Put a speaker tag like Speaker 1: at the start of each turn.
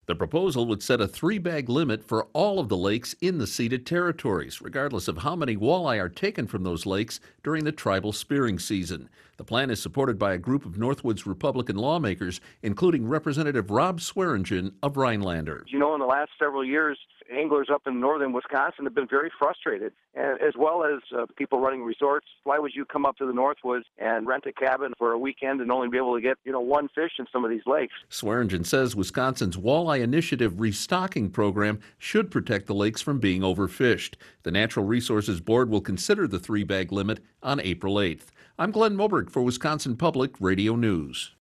Speaker 1: The proposal would set a three-bag limit for all of the lakes in the ceded territories, regardless of how many walleye are taken from those lakes during the tribal spearing season. The plan is supported by a group of Northwoods Republican lawmakers, including Representative Rob Swearingen of Rhinelander.
Speaker 2: In the last several years, anglers up in northern Wisconsin have been very frustrated, and as well as people running resorts. Why would you come up to the Northwoods and rent a cabin for a weekend and only be able to get, one fish in some of these lakes?
Speaker 1: Swearingen says Wisconsin's Walleye Initiative restocking program should protect the lakes from being overfished. The Natural Resources Board will consider the three-bag limit on April 8th. I'm Glenn Moberg for Wisconsin Public Radio News.